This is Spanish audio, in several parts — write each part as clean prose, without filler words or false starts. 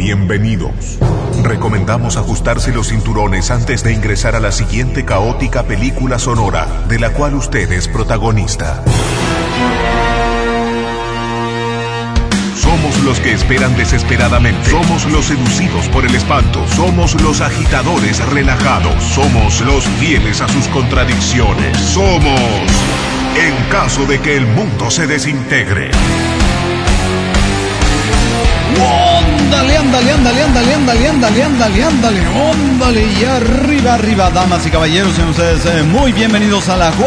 bienvenidos. Recomendamos ajustarse los cinturones antes de ingresar a la siguiente caótica película sonora, de la cual usted es protagonista. Somos los que esperan desesperadamente. Somos los seducidos por el espanto. Somos los agitadores relajados. Somos los fieles a sus contradicciones. Somos en caso de que el mundo se desintegre. Ándale, y arriba, damas y caballeros, sean ustedes muy bienvenidos a la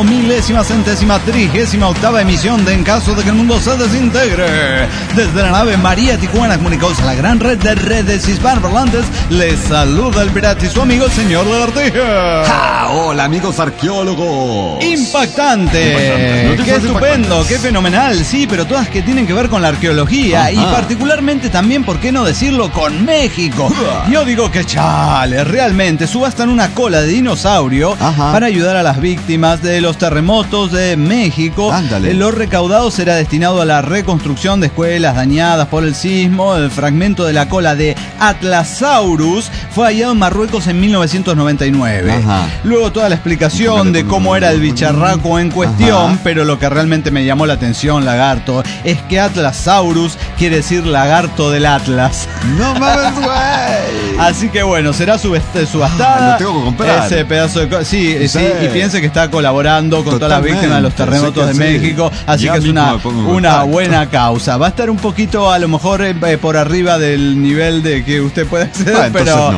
4000ª emisión de En caso de que el mundo se desintegre. Desde la nave María Tijuana, comunicados a la gran red de redes hispanoparlantes, les saluda el pirata y su amigo el señor Lagartija. Hola amigos arqueólogos. Impactante, qué estupendo, qué fenomenal, sí, pero todas que tienen que ver con la arqueología. Y particularmente también, ¿por qué no decirlo?, con México. Yo digo que chale, realmente subastan una cola de dinosaurio para ayudar a las víctimas de los terremotos de México. Lo recaudado será destinado a la reconstrucción de escuelas dañadas por el sismo. El fragmento de la cola de Atlasaurus fue hallado en Marruecos en 1999. Luego toda la explicación de cómo era el bicharraco en cuestión, pero lo que realmente me llamó la atención, Lagarto, es que Atlasaurus quiere decir lagarto del Atlas. No mames, güey. Así que bueno, será subastada. Lo tengo que comprar. Ese pedazo de sí, y piense que está colaborando con todas las víctimas de los terremotos de México. Así que es una buena causa. Va a estar un poquito, a lo mejor, por arriba del nivel de que usted puede acceder, pero no.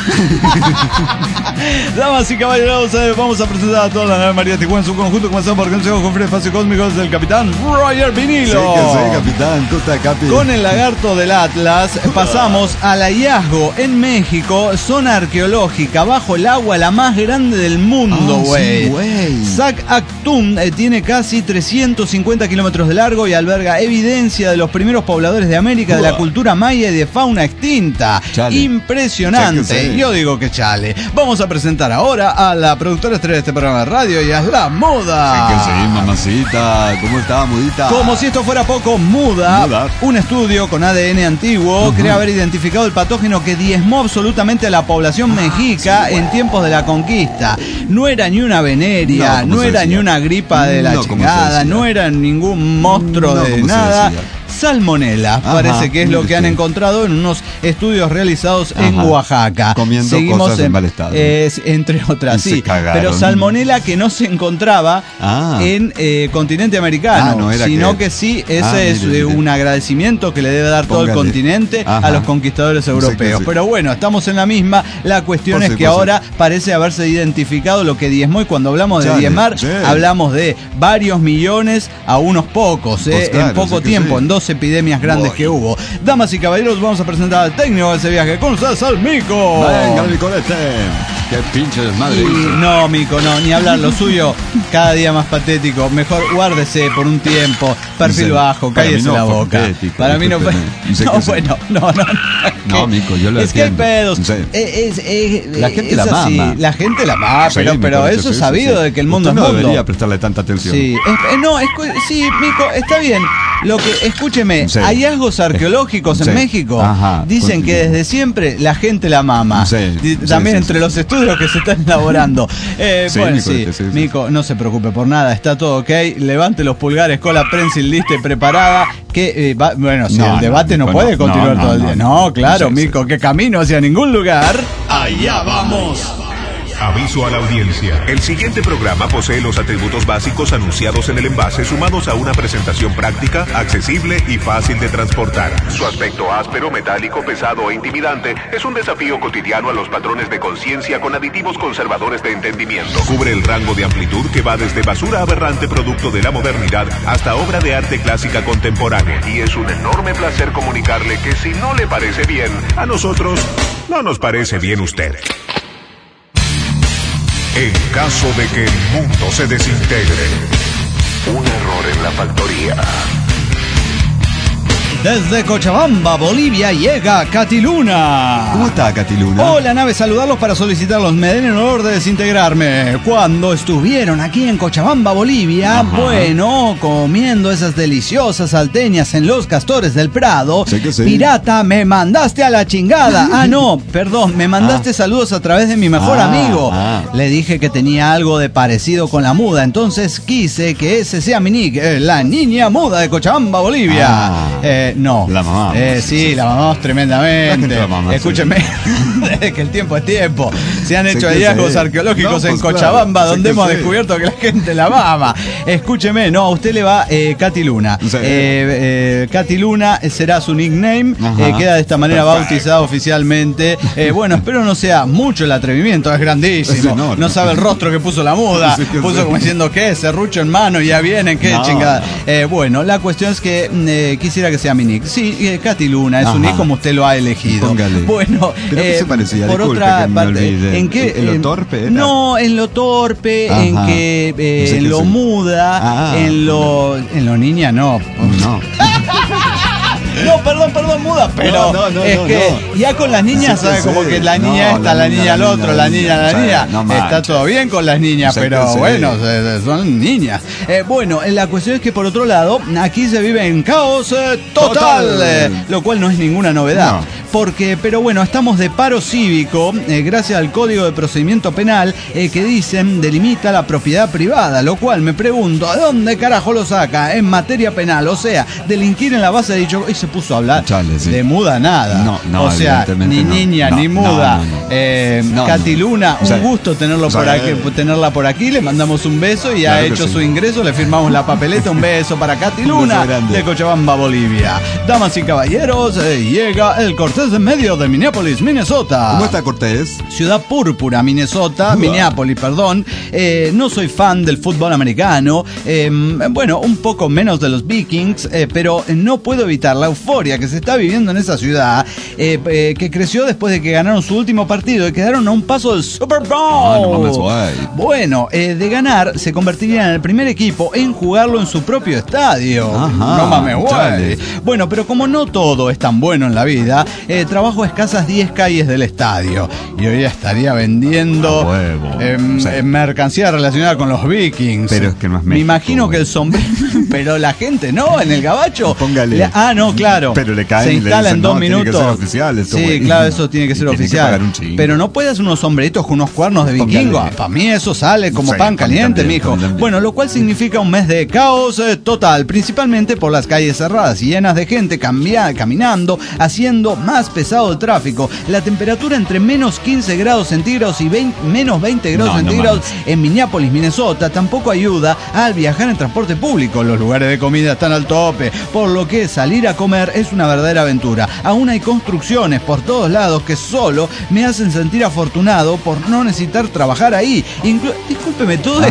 Damas y caballeros, vamos a presentar a toda la nave María Tijuana en su conjunto. Comenzamos por el Consejo Conferencia de Espacio Cósmicos del capitán Roger Vinilo. Sí, capitán. Con el lagarto del Atlas pasamos al hallazgo en México, zona arqueológica bajo el agua, la más grande del mundo, güey. Sac Actum tiene casi 350 kilómetros de largo y alberga evidencia de los primeros pobladores de América, de la cultura maya y de fauna extinta. Chale. Impresionante. Yo digo que chale. Vamos a presentar ahora a la productora estrella de este programa de radio, y es la Muda. Sí, mamacita. ¿Cómo está, Mudita? Como si esto fuera poco, Muda. Un estudio con ADN antiguo cree haber identificado el patógeno que diezmó absolutamente a la población mexica en tiempos de la conquista. No era ni una veneria, no era ni una gripa de la chingada, no era ningún monstruo de nada. Salmonela, parece que es lo que han encontrado en unos estudios realizados en Oaxaca. Comiendo cosas en mal estado. Entre otras, sí. Pero salmonela que no se encontraba en continente americano, sino que sí, ese es un agradecimiento que le debe dar todo el continente a los conquistadores europeos. Pero bueno, estamos en la misma. La cuestión es que ahora parece haberse identificado lo que diezmó, y cuando hablamos de diezmar, hablamos de varios millones a unos pocos, en poco tiempo, en 2 epidemias grandes que hubo. Damas y caballeros, vamos a presentar al técnico de ese viaje. Con ustedes, al Mico. Venga, el Micolete. Qué pinche desmadre. No, Mico, no, ni hablar. Lo suyo cada día más patético. Mejor guárdese por un tiempo. Perfil bajo, cállese la boca. Para mí no. No, bueno, no. No, Mico, yo lo entiendo. Es que hay pedos. La gente la mama. La gente la mama, pero eso es sabido de que el mundo es mundo. No debería prestarle tanta atención. Sí, sí, Mico, está bien. Lo que, escúcheme, hallazgos arqueológicos en México dicen que desde siempre la gente la mama. También entre los estudios que se están elaborando. Mico, no se preocupe por nada, está todo ok. Levante los pulgares con la prensil lista y preparada. Que, el debate no puede continuar todo el día. No, claro, Mico, que camino hacia ningún lugar. Allá vamos. Aviso a la audiencia. El siguiente programa posee los atributos básicos anunciados en el envase, sumados a una presentación práctica, accesible y fácil de transportar. Su aspecto áspero, metálico, pesado e intimidante es un desafío cotidiano a los patrones de conciencia con aditivos conservadores de entendimiento. Cubre el rango de amplitud que va desde basura aberrante producto de la modernidad hasta obra de arte clásica contemporánea. Y es un enorme placer comunicarle que si no le parece bien, a nosotros no nos parece bien usted. En caso de que el mundo se desintegre, un error en la factoría. Desde Cochabamba, Bolivia, llega Katy Luna. ¿Cómo está, Katy Luna? Hola, nave, saludarlos para solicitarlos. Me den el honor de desintegrarme. Cuando estuvieron aquí en Cochabamba, Bolivia, bueno, comiendo esas deliciosas salteñas en los Castores del Prado, sé que sí. Pirata, me mandaste a la chingada. Ah, no, perdón, me mandaste saludos a través de mi mejor amigo. Le dije que tenía algo de parecido con la muda, entonces quise que ese sea mi nick, la niña muda de Cochabamba, Bolivia. No. La mamá. Sí, la mamamos tremendamente. Escúchenme, desde que el tiempo es tiempo. Se han hecho hallazgos arqueológicos en Cochabamba, donde hemos descubierto que la gente la mama. Escúcheme, no, a usted le va Katy Luna. Katy Luna será su nickname. Queda de esta manera bautizado oficialmente. Bueno, espero no sea mucho el atrevimiento, es grandísimo. No sabe el rostro que puso la muda. Puso como diciendo, ¿qué? Serrucho en mano y ya vienen, qué chingada. Bueno, la cuestión es que quisiera que sea mi nick. Sí, Katy Luna es un nick como usted lo ha elegido. Póngale. Bueno, ¿pero qué se parecía? por Disculpe otra que parte, ¿en qué? ¿En lo torpe era? No, en lo torpe, en que en lo muda, en lo niña no. No, perdón, muda, pero ya con las niñas, ¿sabes? Como que la niña esta, la niña al otro, la niña. Está todo bien con las niñas, pero bueno, son niñas. Bueno, la cuestión es que por otro lado, aquí se vive en caos total, lo cual no es ninguna novedad. Pero bueno, estamos de paro cívico, gracias al Código de Procedimiento Penal, que dicen delimita la propiedad privada, lo cual me pregunto, ¿a dónde carajo lo saca? En materia penal, o sea, delinquir en la base de dicho... Y se puso a hablar de muda nada. O sea, ni niña, ni muda. Katy Luna, un gusto tenerla por aquí. Le mandamos un beso y ha hecho su ingreso. Le firmamos la papeleta. Un beso para Katy Luna de Cochabamba, Bolivia. Damas y caballeros, llega el Cortés de medio de Minneapolis, Minnesota. ¿Cómo está Cortés? Ciudad Púrpura, Minnesota. Minneapolis, perdón. No soy fan del fútbol americano. Bueno, un poco menos de los Vikings, pero no puedo evitar la euforia que se está viviendo en esa ciudad, que creció después de que ganaron su último partido y quedaron a un paso del Super Bowl. Bueno, de ganar se convertirían en el primer equipo en jugarlo en su propio estadio. No mames, guay. Bueno, pero como no todo es tan bueno en la vida, trabajo a escasas 10 calles del estadio y hoy estaría vendiendo mercancía relacionada con los Vikings. Pero es que no es México, me imagino que el sombrero, pero la gente no, en el gabacho. Póngale. No, claro. Pero le caen se instala en 2 minutos. Tiene que ser oficial esto, sí, claro, eso tiene que ser oficial. Pero no puedes hacer unos sombreritos con unos cuernos de vikingo. Para mí eso sale como pan caliente, mijo. Bueno, lo cual significa un mes de caos total, principalmente por las calles cerradas y llenas de gente caminando, haciendo más pesado el tráfico. La temperatura entre menos 15 grados centígrados y menos 20 grados centígrados en Minneapolis, Minnesota, tampoco ayuda al viajar en transporte público. Los lugares de comida están al tope, por lo que salir a comer es una verdadera aventura. Aún hay construcciones por todos lados que solo me hacen sentir afortunado por no necesitar trabajar ahí. Discúlpeme, todo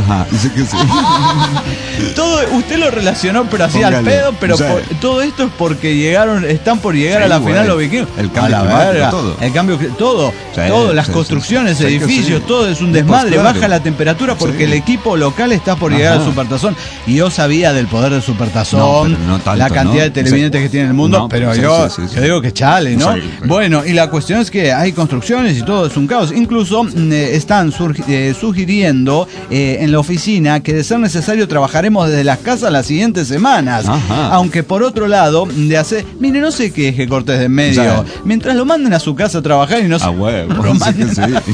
usted lo relacionó, pero así al pedo, pero todo esto es porque están por llegar a la final los vikingos. El cambio climático, todo. Las construcciones, edificios, todo es un desmadre. Baja la temperatura porque el equipo local está por llegar al Supertazón. Y yo sabía del poder del Supertazón, la cantidad de televidentes que tiene el mundo, pero yo digo que chale, ¿no? Bueno, y la cuestión es que hay construcciones y todo es un caos. Incluso están sugiriendo en la oficina que de ser necesario trabajaremos desde las casas las siguientes semanas. Aunque por otro lado, mire, no sé qué es que Cortés de en medio. Mientras lo manden a su casa a trabajar y no lo manden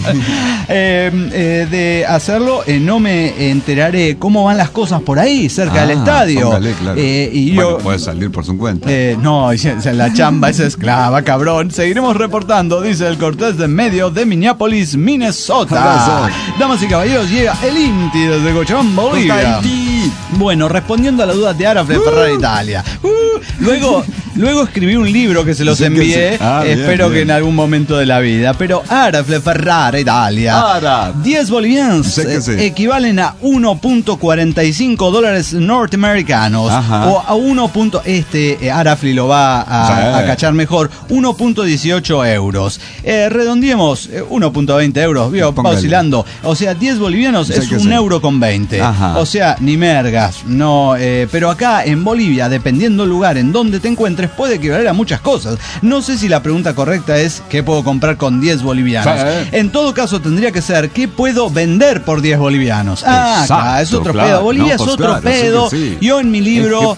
de hacerlo, no me enteraré cómo van las cosas por ahí, cerca del estadio. Claro. Y yo puede salir por su cuenta. No, la chamba es esclava, cabrón. Seguiremos reportando, dice el Cortés de en medio de Minneapolis, Minnesota. Damas y caballeros, llega el Inti desde Cochabamba, Bolivia. Bueno, respondiendo a las dudas de Arafle Ferrara Italia. Luego escribí un libro que se los envié. Espero que en algún momento de la vida. Pero Arafle Ferrara Italia. 10 bolivianos equivalen a 1.45 dólares norteamericanos. O a 1. Arafli lo va a cachar mejor. 1.18 euros. Redondeemos 1.20 euros. Va oscilando. O sea, 10 bolivianos es 1,20 €. O sea, ni mergas. No, pero acá en Bolivia, dependiendo del lugar en donde te encuentres, dólares puede equivaler a muchas cosas. No sé si la pregunta correcta es ¿qué puedo comprar con 10 bolivianos? En todo caso tendría que ser ¿qué puedo vender por 10 bolivianos? Acá es otro pedo. Bolivia es otro pedo. Sí. Yo en mi libro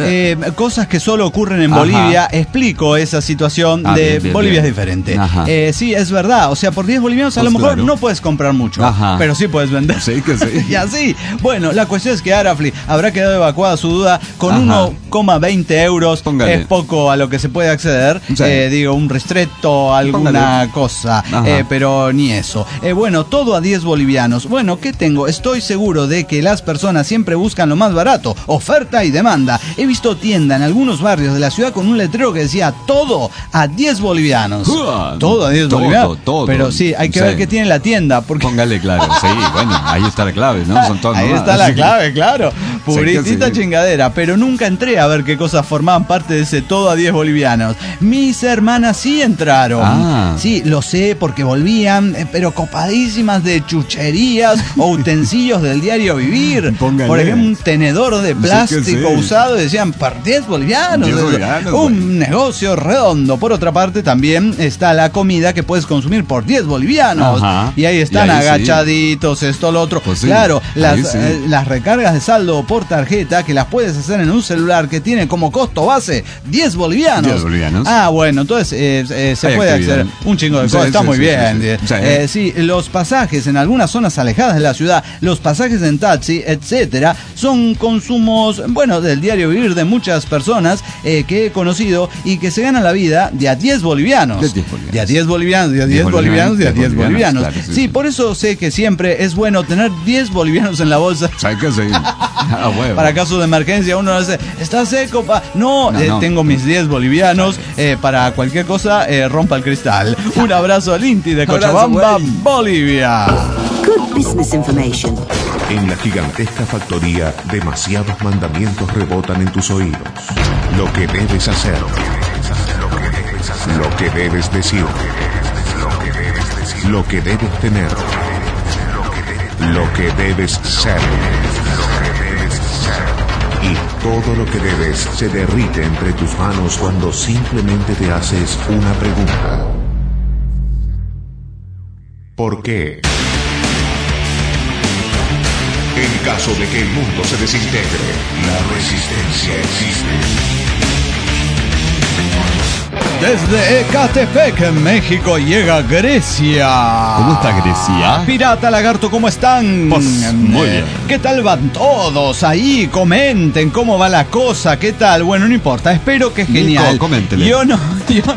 cosas que solo ocurren en Bolivia explico esa situación de bien, Bolivia bien. Es diferente. Sí, es verdad. O sea, por 10 bolivianos a lo mejor no puedes comprar mucho, pero sí puedes vender. Sí, que sí. Y así. Bueno, la cuestión es que Arafli habrá quedado evacuada su duda con 1,20 euros. Póngale. Es poco a lo que se puede acceder. Sí. Digo, un ristretto, alguna cosa. Pero ni eso. Bueno, todo a 10 bolivianos. Bueno, ¿qué tengo? Estoy seguro de que las personas siempre buscan lo más barato. Oferta y demanda. He visto tienda en algunos barrios de la ciudad con un letrero que decía todo a 10 bolivianos. Todo a 10 bolivianos. Todo. Pero sí, hay que ver qué tiene la tienda. Porque... Póngale, claro. Sí, bueno, ahí está la clave, ¿no? Son todas ahí está la clave, claro. Puritita chingadera. Pero nunca entré a ver qué cosas formaban parte de ese todo a 10 bolivianos. Mis hermanas sí entraron. Sí, lo sé porque volvían, pero copadísimas de chucherías o utensilios del diario vivir. Póngale. Por ejemplo, un tenedor de plástico usado y decían, por 10 bolivianos. 10 bolivianos un negocio redondo. Por otra parte, también está la comida que puedes consumir por 10 bolivianos. Y ahí están agachaditos, esto, lo otro. Pues claro, las recargas de saldo por tarjeta que las puedes hacer en un celular que tiene como costo base 10 bolivianos. 10 bolivianos. Bueno, entonces se puede acceder un chingo de cosas. Está muy bien. Sí, los pasajes en algunas zonas alejadas de la ciudad, los pasajes en taxi, etcétera, son consumos, bueno, del diario vivir de muchas personas que he conocido y que se ganan la vida de a 10 bolivianos. De a 10 bolivianos, de a 10 bolivianos, de a 10 bolivianos. Claro, sí, por eso sé que siempre es bueno tener 10 bolivianos en la bolsa. ¿Sabes qué? Para casos de emergencia, uno dice, ¿está seco? No, tengo mis 10 bolivianos. Para cualquier cosa, rompa el cristal. Un abrazo al Inti de Cochabamba, Bolivia. Good business information. En la gigantesca factoría, demasiados mandamientos rebotan en tus oídos. Lo que debes hacer, lo que debes decir, lo que debes tener, lo que debes ser. Y todo lo que debes se derrite entre tus manos cuando simplemente te haces una pregunta. ¿Por qué? En caso de que el mundo se desintegre, la resistencia existe. Desde Ecatepec, en México, llega Grecia. ¿Cómo está Grecia? Pirata Lagarto, ¿cómo están? Pues, muy bien. ¿Qué tal van todos? Ahí, comenten cómo va la cosa, ¿qué tal? Bueno, no importa, espero que es genial. Nico, coméntele. Yo no.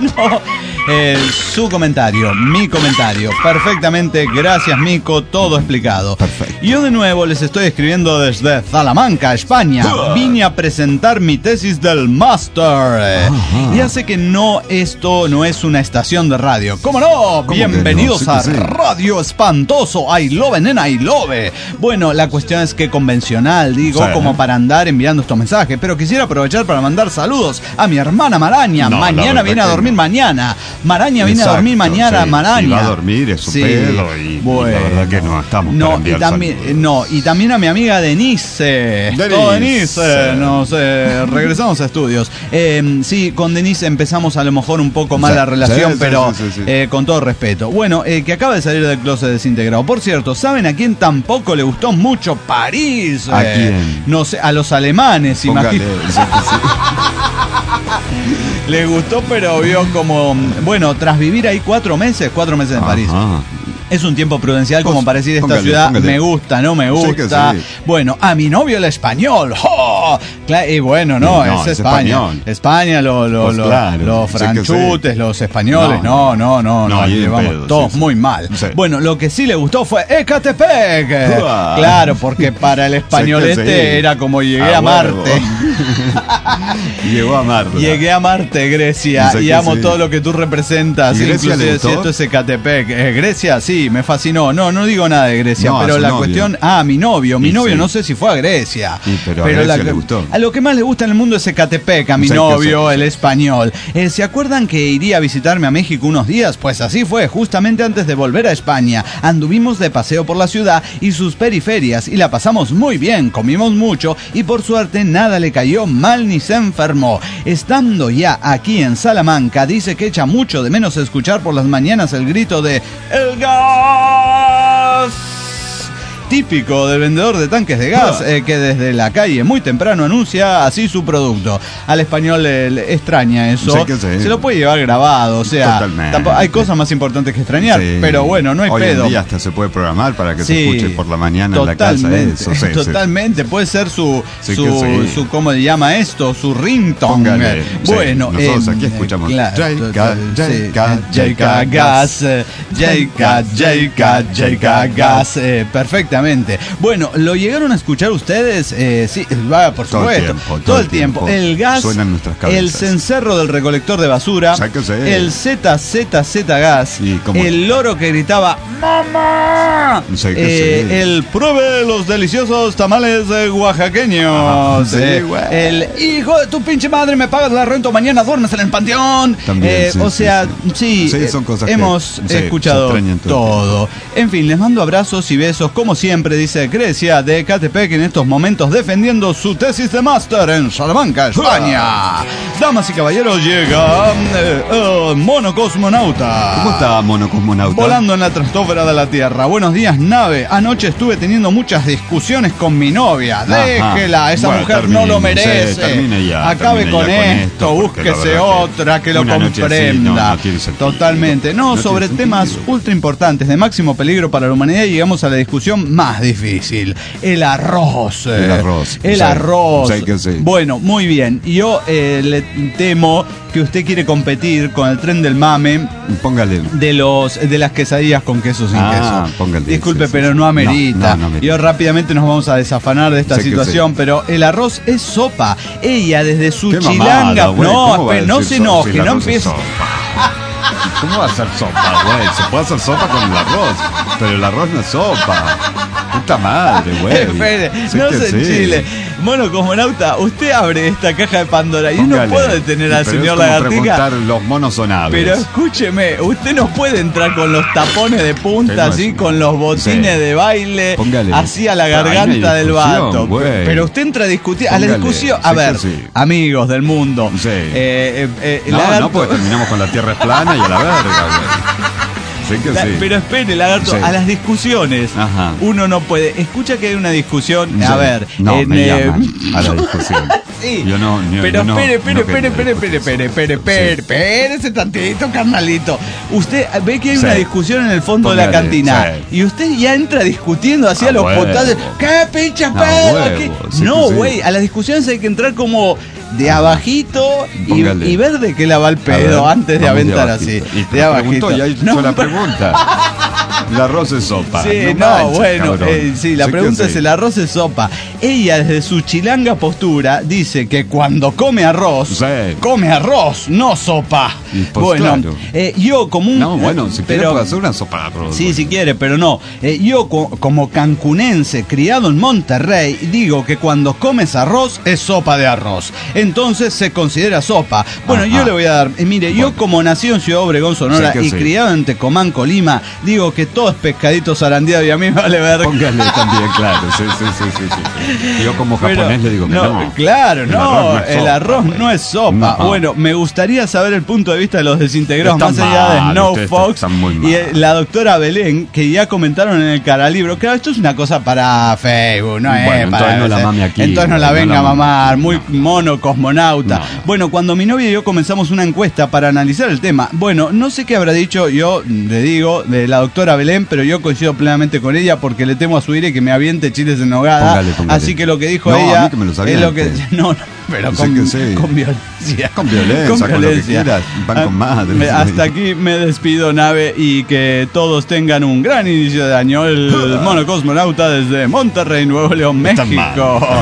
Su comentario, mi comentario. Perfectamente, gracias Mico, todo explicado. Perfecto. Yo de nuevo les estoy escribiendo desde Salamanca, España. Vine a presentar mi tesis del máster. Ya sé que esto no es una estación de radio. ¿Cómo no? Bienvenidos a Radio Espantoso. I love, nena, I love. Bueno, la cuestión es que convencional, digo, como para andar enviando estos mensajes. Pero quisiera aprovechar para mandar saludos a mi hermana Maraña. Mañana viene a dormir mañana. Maraña viene a dormir mañana, Maraña. Y va a dormir, es su pedo. Y bueno, la verdad que no estamos para enviar saludos. Y también a mi amiga Denise. Denise. Regresamos a estudios. Sí, con Denise empezamos a lo mejor un poco mal la relación, pero con todo respeto. Bueno, que acaba de salir del closet desintegrado. Por cierto, ¿saben a quién tampoco le gustó mucho París? ¿A quién? No sé, a los alemanes, imagínate. Le gustó, pero vio como... Bueno, tras vivir ahí 4 meses en París. Es un tiempo prudencial como para decir esta ciudad me gusta, no me gusta. Sí. Bueno, a mi novio el español. ¡Oh! Y bueno, no, es España. España, los franchutes, los españoles. No, llevamos todos muy mal. Sí. Bueno, lo que sí le gustó fue Ecatepec. Claro, porque para el españolete era como llegué a Marte. Llegó a Marte. Llegué a Marte, Grecia. Y amo todo lo que tú representas. Inclusive si esto es Ecatepec. Grecia, sí. sí, me fascinó. No digo nada de Grecia, pero la cuestión... mi novio. Mi novio no sé si fue a Grecia. Sí, pero a Grecia le gustó. A lo que más le gusta en el mundo es Ecatepec, a mi novio, el español. ¿Se acuerdan que iría a visitarme a México unos días? Pues así fue, justamente antes de volver a España. Anduvimos de paseo por la ciudad y sus periferias y la pasamos muy bien, comimos mucho y por suerte nada le cayó mal ni se enfermó. Estando ya aquí en Salamanca, dice que echa mucho de menos escuchar por las mañanas el grito de ¡El gas! Típico del vendedor de tanques de gas que desde la calle muy temprano anuncia así su producto. Al español le extraña eso. Se lo puede llevar grabado, o sea, hay cosas más importantes que extrañar, pero bueno, no hay Hoy pedo. En día hasta se puede programar para que se escuche por la mañana en la casa. Totalmente, puede ser su ¿cómo le llama esto? Su ringtone. Bueno, nosotros aquí escuchamos Jayca Gas, Jayca Gas, perfectamente. Bueno, ¿lo llegaron a escuchar ustedes? Sí, por supuesto. Todo el tiempo. El gas, el cencerro del recolector de basura, el ZZZ gas, el loro que gritaba ¡Mamá! El pruebe los deliciosos tamales oaxaqueños. El hijo de tu pinche madre, me pagas la renta, mañana duermes en el panteón. También, son cosas hemos escuchado todo. En fin, les mando abrazos y besos como siempre, dice Grecia de Ecatepec en estos momentos defendiendo su tesis de máster en Salamanca, España. Damas y caballeros, llega Mono Cosmonauta. ¿Cómo está Mono Cosmonauta? Volando en la estratosfera de la Tierra. Buenos días, nave. Anoche estuve teniendo muchas discusiones con mi novia. Déjela, esa mujer no lo merece. Acabe con esto, búsquese otra que lo comprenda. Totalmente. Sobre temas ultra importantes de máximo peligro para la humanidad, llegamos a la discusión más difícil. El arroz. El arroz. Bueno, muy bien. Yo le temo que usted quiere competir con el tren del mame. Póngale. De las quesadillas con queso sin queso. Póngale. Disculpe, pero no amerita. No amerita. Yo rápidamente nos vamos a desafanar de esta situación, pero el arroz es sopa. Ella desde su chilanga. No se enoje, no empiece. ¿Cómo va a ser sopa, güey? Se puede hacer sopa con el arroz, pero el arroz no es sopa. Puta madre, güey. Espere, no se enchile. Mono Cosmonauta, usted abre esta caja de Pandora y no puede detener al señor Lagartija. Los monos son aves. Pero escúcheme, usted no puede entrar con los tapones de punta, así, con los botines de baile, así a la garganta del vato. Pero usted entra a discutir, a la discusión. A ver, amigos del mundo. No, porque terminamos con la tierra es plana y a la verga, güey. Pero espere, Lagarto, a las discusiones uno no puede. Escucha que hay una discusión, a ver. No, me llaman a la discusión. Sí, pero espere ese tantito, carnalito. Usted ve que hay una discusión en el fondo de la cantina y usted ya entra discutiendo hacia los potales. ¿Qué pinche pedo? No, güey, a las discusiones hay que entrar como de abajito y ver de qué la va el pedo antes de aventar así. De abajito. Ya hizo la pregunta. El arroz es sopa. Sí, la pregunta es: el arroz es sopa. Ella, desde su chilanga postura, dice que cuando come arroz, no sopa. Pues claro. Yo como un... si quiere puede hacer una sopa de arroz. Sí, si quiere, pero no. Yo como cancunense, criado en Monterrey, digo que cuando comes arroz, es sopa de arroz. Entonces se considera sopa. Bueno, yo le voy a dar... yo como nacido en Ciudad Obregón, Sonora, y criado en Tecomán, Colima, digo que todo es pescadito zarandeado y a mí me vale ver. Póngale también, claro. Sí. Yo como japonés le digo que no. Claro, el arroz no es sopa. Bueno, me gustaría saber el punto de vista de los desintegrados, más allá de Snow Fox y la doctora Belén, que ya comentaron en el Caralibro. Claro, esto es una cosa para Facebook, no es para... Entonces no la mame aquí. Entonces no la venga a mamar, muy Mono Cosmonauta. Bueno, cuando mi novia y yo comenzamos una encuesta para analizar el tema, no sé qué habrá dicho, yo le digo, de la doctora Belén, pero yo coincido plenamente con ella porque le temo a su aire que me aviente chiles en nogada. Póngale. Así que lo que dijo ella a mí que me lo es lo que... pero con violencia. Con violencia, con lo que quieras, van con madre. Hasta aquí me despido, nave, y que todos tengan un gran inicio de año. El Mono Cosmonauta desde Monterrey, Nuevo León, México.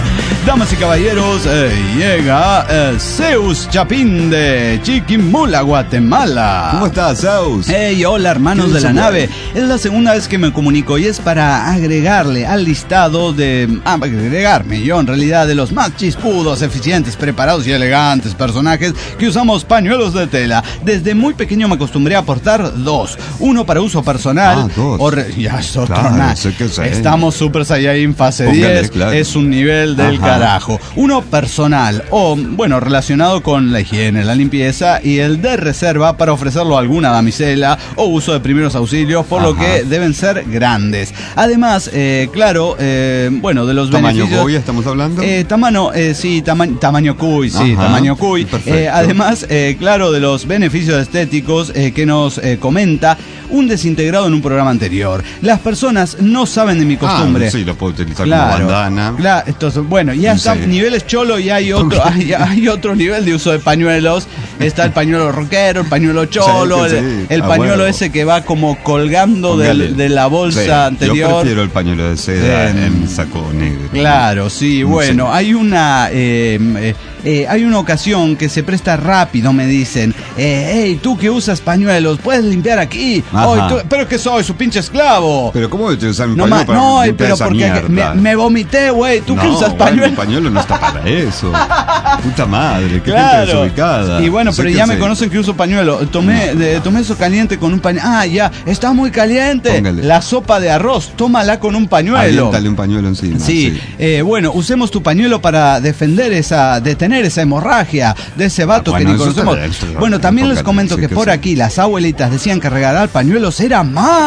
Damas y caballeros, llega Zeus Chapín de Chiquimula, Guatemala. ¿Cómo estás, Zeus? Hey, hola hermanos de la nave. Es la segunda vez que me comunico y es para agregarle al listado de... agregarme yo en realidad de los más chispudos, eficientes, preparados y elegantes personajes que usamos pañuelos de tela. Desde muy pequeño me acostumbré a portar dos. Uno para uso personal. Dos. Ya es otro Claro, nada. sé que sé. Estamos Super Saiyajin fase Póngale, 10. claro. Es un nivel del carajo. Uno personal o, bueno, relacionado con la higiene, la limpieza, y el de reserva para ofrecerlo a alguna damisela o uso de primeros auxilios, por lo que deben ser grandes. Además, claro, bueno, de los ¿Tamaño beneficios... cuy estamos hablando? Tamaño cuy, sí, Ajá, tamaño cuy. perfecto. Además, claro, de los beneficios estéticos que nos comenta un desintegrado en un programa anterior. Las personas no saben de mi costumbre. Sí, lo puedo utilizar como bandana. Claro, entonces, bueno, ya Sí. están niveles cholo y hay otro, hay otro nivel de uso de pañuelos. Está el pañuelo rockero, el pañuelo cholo, Sí, el a pañuelo huevo. ese que va como colgando Póngale. de la bolsa Sí, anterior. Yo prefiero el pañuelo de seda Bien. en saco negro. Claro, sí, bueno, hay una ocasión que se presta rápido, me dicen, hey, tú que usas pañuelos, ¿puedes limpiar aquí? Ajá. Ay, pero que soy su pinche esclavo. Pero ¿cómo voy a utilizar mi No, pañuelo para no, limpiar pero esa porque mierda? me vomité, güey, tú que No, usas güey, pañuelos. Mi pañuelo no está para eso. Puta madre, qué gente Claro. desubicada. Y bueno, Sé pero que ya sé. me conocen que uso pañuelo. Tomé eso caliente con un pañuelo. Ah, ya, está muy caliente. Póngale. La sopa de arroz, tómala con un pañuelo. Aviéntale un pañuelo encima. Sí, bueno, usemos tu pañuelo para detener esa hemorragia de ese vato Bueno, que ni eso conocemos. está bien, Bueno, también les póngale, comento sí que que por sí. aquí las abuelitas decían que regalar pañuelos era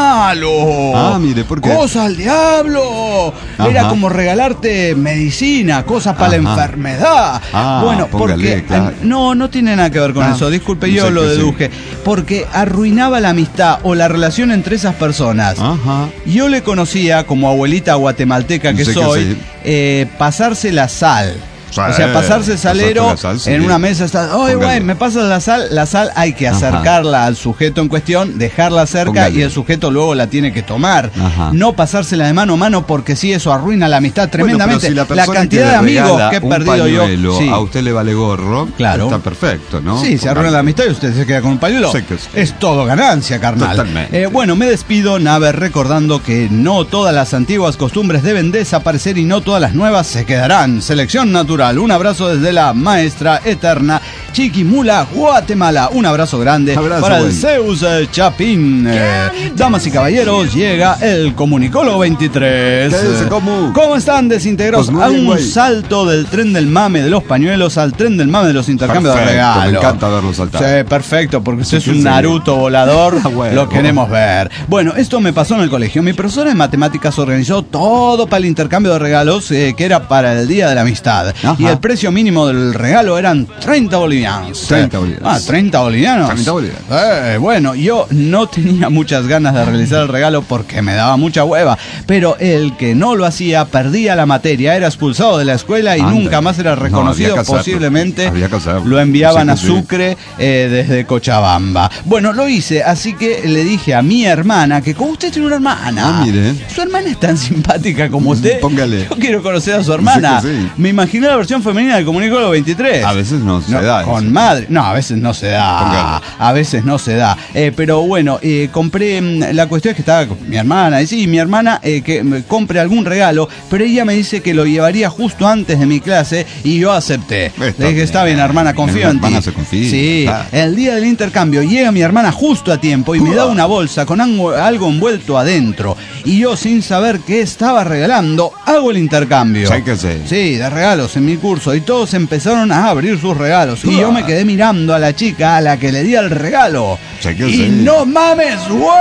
malo. Ah, mire, ¿por qué? Cosa al diablo. Era Ajá. como regalarte medicina, cosas para la Ajá. enfermedad. Ah, bueno, póngale, porque claro. no tiene nada que ver con eso. Disculpe, yo yo sé lo que sí. deduje. Porque arruinaba la amistad o la relación entre esas personas. Ajá. Yo le conocía como abuelita guatemalteca que Sé que soy, sí. pasarse la sal. Sí, O sea, pasarse salero pasarte la sal, sí. en una mesa está, oye, güey, Póngale. me pasas la sal hay que Ajá. acercarla al sujeto en cuestión, dejarla cerca Póngale. y el sujeto luego la tiene que tomar. Ajá. No pasársela de mano a mano porque sí, eso arruina la amistad tremendamente. Bueno, pero si la persona cantidad que de le amigos regala que he un perdido pañuelo, yo. Sí. a usted le vale gorro, Claro. está perfecto, ¿no? Sí, se arruina la amistad y usted se queda con un pañuelo. Sé que sí. Es todo ganancia, carnal. Totalmente. Bueno, me despido, nave, recordando que no todas las antiguas costumbres deben desaparecer y no todas las nuevas se quedarán. Selección natural. Un abrazo desde la maestra eterna Chiquimula, Guatemala. Un abrazo grande Abrazo, para el güey. Zeus Chapín. Damas y caballeros, llega el Comunicólogo 23. ¿Qué dice, Comu? ¿Cómo están desintegrados? Pues muy A bien, un güey. salto del tren del mame de los pañuelos al tren del mame de los intercambios de Perfecto, regalos. me encanta verlo saltar. Sí, perfecto, porque usted es que un sí. Naruto volador, Ah, bueno. lo queremos ver. Bueno, esto me pasó en el colegio. Mi profesora de matemáticas organizó todo para el intercambio de regalos, que era para el Día de la Amistad. Ajá. Y el precio mínimo del regalo eran 30 bolivianos. 30 bolivianos. 30 bolivianos. 30 bolivianos. Bueno, yo no tenía muchas ganas de realizar el regalo porque me daba mucha hueva, pero el que no lo hacía perdía la materia, era expulsado de la escuela y Ándale. nunca más era No, reconocido. había que hacerlo. Posiblemente Había que hacerlo. lo enviaban Sí a que sí. Sucre desde Cochabamba. Bueno, lo hice, así que le dije a mi hermana que como usted tiene una hermana, Ah, mire. su hermana es tan simpática como usted. Póngale. Yo quiero conocer a su hermana. Sí que sí. Me imaginé la versión femenina del Comunicólogo 23. A veces no se da Con eso. madre. No, a veces no se da. Póngale. A veces no se da. Pero bueno, compré. La cuestión es que estaba con mi hermana. Y sí, mi hermana que me compre algún regalo. Pero ella me dice que lo llevaría justo antes de mi clase. Y yo acepté. Está Le dije, bien. está bien, hermana, confío La en ti. hermana se confía. Sí. Claro. El día del intercambio llega mi hermana justo a tiempo y me da una bolsa con algo envuelto adentro. Y yo, sin saber qué estaba regalando, hago el intercambio. Sí que sí. Sí, de regalos en mi curso. Y todos empezaron a abrir sus regalos. Y yo me quedé mirando a la chica a la que le di el regalo. Sí que Y sí. no mames,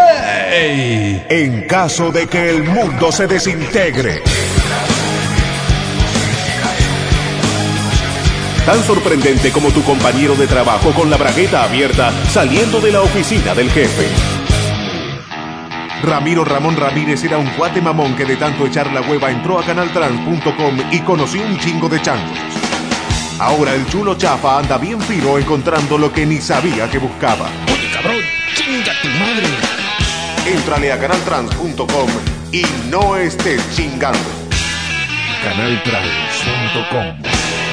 güey. En caso de que el mundo se desintegre. Tan sorprendente como tu compañero de trabajo con la bragueta abierta saliendo de la oficina del jefe. Ramiro Ramón Ramírez era un cuate mamón que de tanto echar la hueva entró a canaltrans.com y conoció un chingo de changos. Ahora el chulo chafa anda bien fino encontrando lo que ni sabía que buscaba. Oye, cabrón, chinga tu madre. Éntrale a canaltrans.com y no estés chingando. canaltrans.com.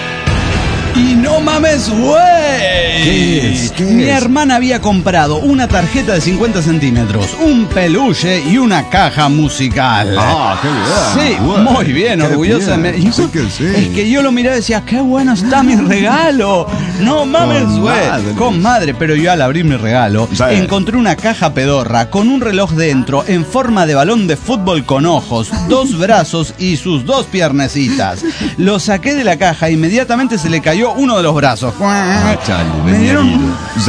Y no mames, güey. Mi hermana había comprado una tarjeta de 50 centímetros, un peluche y una caja musical. Ah, qué bien. Sí, güey. muy bien, Qué orgullosa. bien. Sí que sí. Es que yo lo miraba y decía, qué bueno está mi regalo. No mames, Con güey. madre. Con madre, pero yo al abrir mi regalo, Sí. encontré una caja pedorra con un reloj dentro en forma de balón de fútbol con ojos, 2 brazos y sus 2 piernecitas. Lo saqué de la caja e inmediatamente se le cayó uno de los brazos. Chale, Me venía dieron, herido. Sí.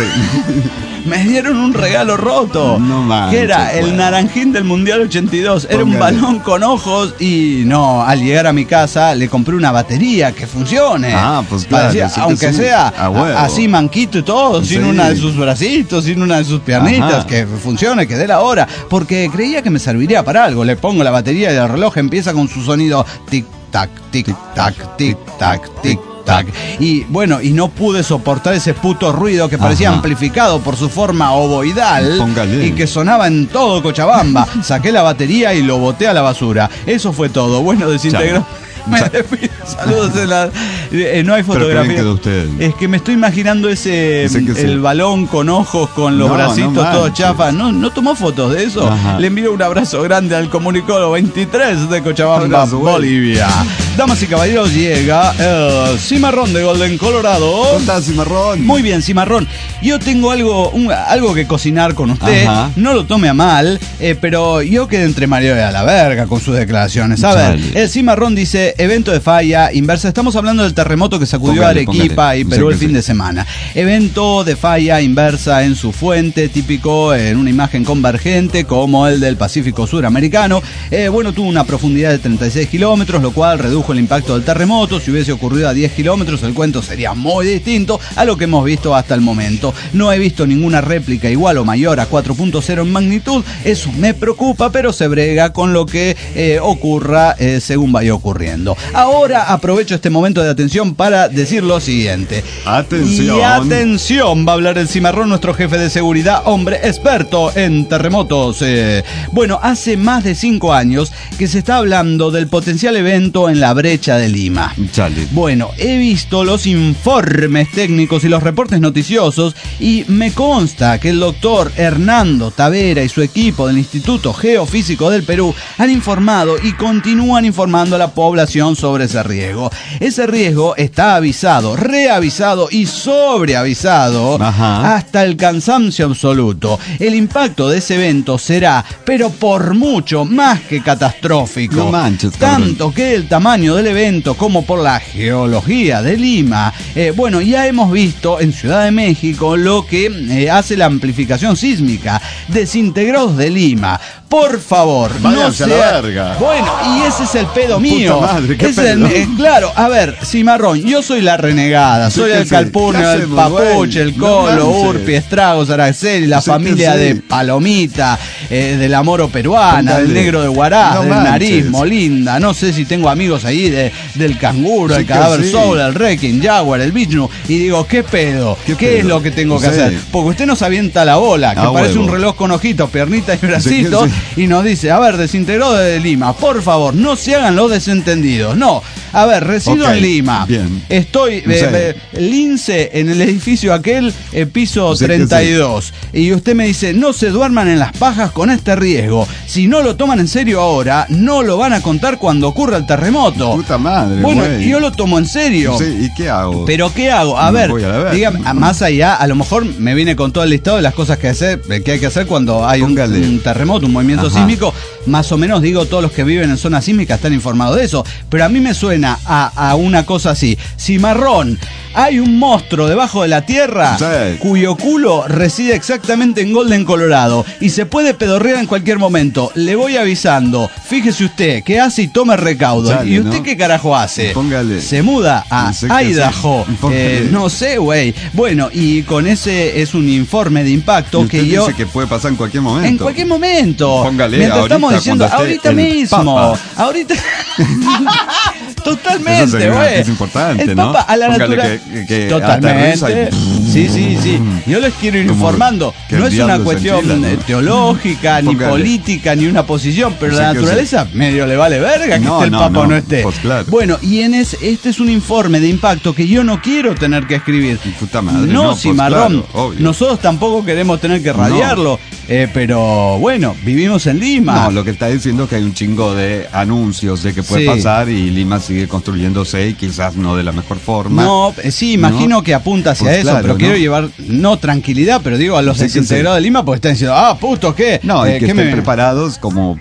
me dieron un regalo roto. No manches, que era el güey. naranjín del Mundial 82. Era un Póngale. balón con ojos y no, al llegar a mi casa le compré una batería que funcione. Ah, pues claro, Parecía, sí que aunque sí. sea A huevo. así manquito y todo, sin Sí. una de sus bracitos, sin una de sus piernitas, Ajá. que funcione, que dé la hora. Porque creía que me serviría para algo. Le pongo la batería y el reloj empieza con su sonido tic-tac, tic-tac, tic-tac, tic-tac. Y bueno, y no pude soportar ese puto ruido que parecía Ajá. amplificado por su forma ovoidal. Póngale. Y que sonaba en todo Cochabamba. Saqué la batería y lo boté a la basura. Eso fue todo. Bueno, desintegró. Me despido. Saludos. No hay fotografía. bien quedó usted. Es que me estoy imaginando ese Sé que sí. el balón con ojos, con los No, bracitos no todos manches. chafas. ¿No tomó fotos de eso? Ajá. Le envío un abrazo grande al comunicólogo 23 de Cochabamba, Abrazo, güey. Bolivia. Damas y caballeros, llega el Cimarrón de Golden, Colorado. ¿Cómo estás, Cimarrón? Muy bien, Cimarrón. Yo tengo algo que cocinar con usted. Ajá. No lo tome a mal, pero yo quedé entre Mario y a la verga con sus declaraciones. A ver, Chale. el Cimarrón dice, evento de falla inversa. Estamos hablando del terremoto que sacudió Póngale, Arequipa póngale. y Perú Sí, el que fin sí. de semana. Evento de falla inversa en su fuente, típico en una imagen convergente como el del Pacífico Suramericano. Bueno, tuvo una profundidad de 36 kilómetros, lo cual redujo el impacto del terremoto. Si hubiese ocurrido a 10 kilómetros, el cuento sería muy distinto a lo que hemos visto hasta el momento. No he visto ninguna réplica igual o mayor a 4.0 en magnitud. Eso me preocupa, pero se brega con lo que ocurra según vaya ocurriendo. Ahora aprovecho este momento de atención para decir lo siguiente. Atención. Y atención, va a hablar el Cimarrón, nuestro jefe de seguridad, hombre experto en terremotos. Bueno, hace más de 5 años que se está hablando del potencial evento en la brecha de Lima. Chale. Bueno, he visto los informes técnicos y los reportes noticiosos y me consta que el doctor Hernando Tavera y su equipo del Instituto Geofísico del Perú han informado y continúan informando a la población sobre ese riesgo. Ese riesgo está avisado, reavisado y sobreavisado Ajá. hasta el cansancio absoluto. El impacto de ese evento será, pero por mucho, más que catastrófico. No manches, cabrón. Tanto que el tamaño del evento como por la geología de Lima. Bueno, ya hemos visto en Ciudad de México lo que hace la amplificación sísmica. Desintegrados de Lima. Por favor, Váyanse no a la sea... verga. Bueno, y ese es el pedo Puta mío. madre, qué Ese es pedo. claro, a ver, Cimarrón, yo soy la renegada, Sí soy que el sí. Calpurnia, ¿Qué el hacemos, Papuche, güey? el No Colo, manches. Urpi, Estragos, Araceli, la Sí que familia sí. de Palomita, de la Moro Peruana, Póngale. del Negro de Huaraz, No del manches. Nariz, Molinda, no sé si tengo amigos ahí del Canguro, Sí el que Cadáver sí. Soul, el Requiem, Jaguar, el Vishnu, y digo, ¿qué pedo? ¿Qué pedo? es lo que tengo que Sí. hacer? Porque usted nos avienta la bola, que A parece huevo. un reloj con ojitos, piernitas y bracitos, Sí. y nos dice, a ver, desintegrado de Lima, por favor, no se hagan los desentendidos. No, a ver, resido Ok, en Lima. bien. Estoy, lince en el edificio aquel, piso Sí que 32. Y usted me dice, no se duerman en las pajas con este riesgo. Si no lo toman en serio ahora, no lo van a contar cuando ocurra el terremoto. Puta madre, Bueno, güey. yo lo tomo en serio. Sí, ¿y qué hago? Pero ¿qué hago? A Me ver, voy a la verga. dígame, más allá, a lo mejor me viene con todo el listado de las cosas que hay que hacer cuando hay un Póngale. terremoto, un movimiento Ajá. sísmico. Más o menos, digo, todos los que viven en zonas sísmicas están informados de eso. Pero a mí me suena a una cosa así. Cimarrón, hay un monstruo debajo de la tierra Sí. cuyo culo reside exactamente en Golden, Colorado. Y se puede pedorrear en cualquier momento. Le voy avisando. Fíjese usted, ¿qué hace y tome recaudo? Chale, ¿Y usted ¿no? qué carajo hace? Póngale. Se muda a Sí que sí. Idaho. Póngale. No sé, güey. Bueno, y con ese es un informe de impacto Y usted que yo... dice que puede pasar en cualquier momento. En cualquier momento. Póngale Mientras ahorita, estamos diciendo, cuando esté ahorita el mismo. Papa. Ahorita. Totalmente, eso sería una güey. noticia importante, el ¿no? Papa a la Póngale naturaleza. que Totalmente. aterriza Sí. Yo les quiero ir Como informando. que No el es una diablo se cuestión enchila, ¿no? teológica, ni Póngale. política, ni una posición, pero Sí la que naturaleza medio le vale verga que No, esté el no, Papa o no. no esté. Pues claro. Bueno, y este es un informe de impacto que yo no quiero tener que escribir. Puta madre, No, no, pues cimarrón. claro, obvio. Nosotros tampoco queremos tener que radiarlo. Pero bueno, vivimos en Lima. No, lo que está diciendo es que hay un chingo de anuncios de que puede Sí. pasar y Lima sigue construyéndose y quizás no de la mejor forma. No, sí, imagino ¿no? que apunta hacia Pues eso, claro, pero ¿no? quiero llevar, no tranquilidad, pero digo a los Sí, que desintegrados de Lima, porque están diciendo, puto, ¿qué? No, y que ¿qué estén preparados como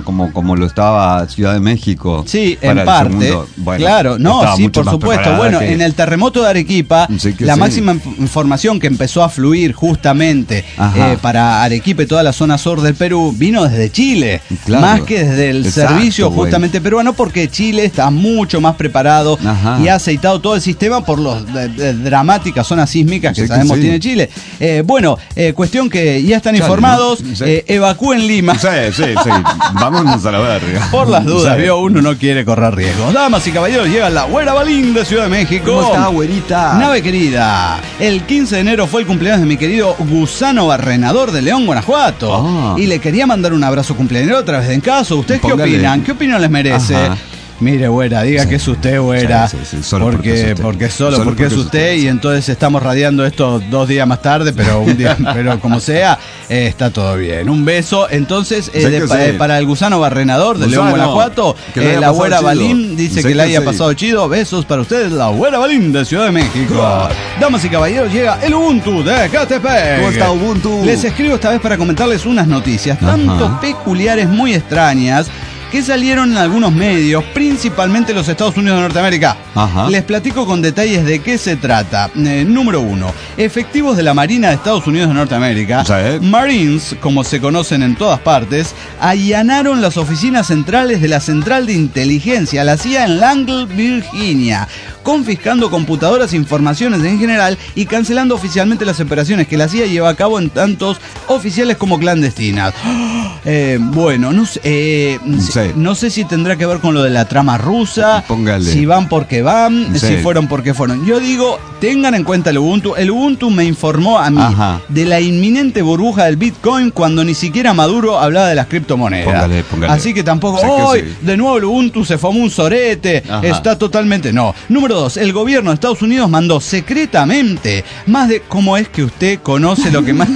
lo estaba Ciudad de México. Sí, para en el parte. segundo. Bueno, claro, no, estaba sí, mucho por más supuesto. preparada Bueno, que- en el terremoto de Arequipa, Sí que la sí. máxima información que empezó a fluir justamente Ajá. para Arequipa y toda la zona sur del Perú vino desde Chile, Claro. más que desde el Exacto, servicio güey. justamente peruano, porque Chile está mucho más preparado Ajá. y ha aceitado todo el sistema por las dramáticas zonas sísmicas que Sí que sabemos sí. tiene Chile. Bueno, cuestión que ya están Chale, informados, ¿no? Sí. evacúen Lima. Sí. Vámonos a la verga. Por las dudas, Sí. vio, uno no quiere correr riesgos. Damas y caballeros, llega la Güera Balín de Ciudad de México. ¿Cómo está, güerita? Nave querida, el 15 de enero fue el cumpleaños de mi querido Gusano Barrenador de León, Guanajuato. Ah. Y le quería mandar un abrazo cumpleañero a través de Encaso. ¿Ustedes qué Póngale. opinan? ¿Qué opinión les merece? Ajá. Mire, güera, diga Sí. que es usted, güera. Sí, solo porque es usted. porque Solo porque es porque es usted, usted, y sí. entonces estamos radiando esto 2 días más tarde, pero un día, pero como sea, está todo bien. Un beso. Entonces, Sí que sí. para el Gusano Barrenador de León, Gusano, Guanajuato, que le haya la pasado Güera chido. Balín dice Sí que le que haya sí. pasado chido. Besos para ustedes, la Güera Balín de Ciudad de México. Damas y caballeros, llega el Ubuntu de Catepec. ¿Cómo está Ubuntu? Les escribo esta vez para comentarles unas noticias, tanto Ajá. peculiares, muy extrañas, que salieron en algunos medios, principalmente los Estados Unidos de Norteamérica. Ajá. Les platico con detalles de qué se trata. Número 1. Efectivos de la Marina de Estados Unidos de Norteamérica, Sí. Marines, como se conocen en todas partes, allanaron las oficinas centrales de la Central de Inteligencia, la CIA, en Langley, Virginia, confiscando computadoras e informaciones en general y cancelando oficialmente las operaciones que la CIA lleva a cabo en tantos oficiales como clandestinas. Bueno, no sé, Sí. no sé si tendrá que ver con lo de la trama rusa, Póngale. si van porque van, Sí. si fueron porque fueron. Yo digo, tengan en cuenta el Ubuntu. El Ubuntu me informó a mí Ajá. de la inminente burbuja del Bitcoin cuando ni siquiera Maduro hablaba de las criptomonedas. Póngale. Así que tampoco, Sí que hoy sí. de nuevo el Ubuntu se fumó un sorete, Ajá. está totalmente, no. Número 2, el gobierno de Estados Unidos mandó secretamente más de, ¿cómo es que usted conoce lo que más?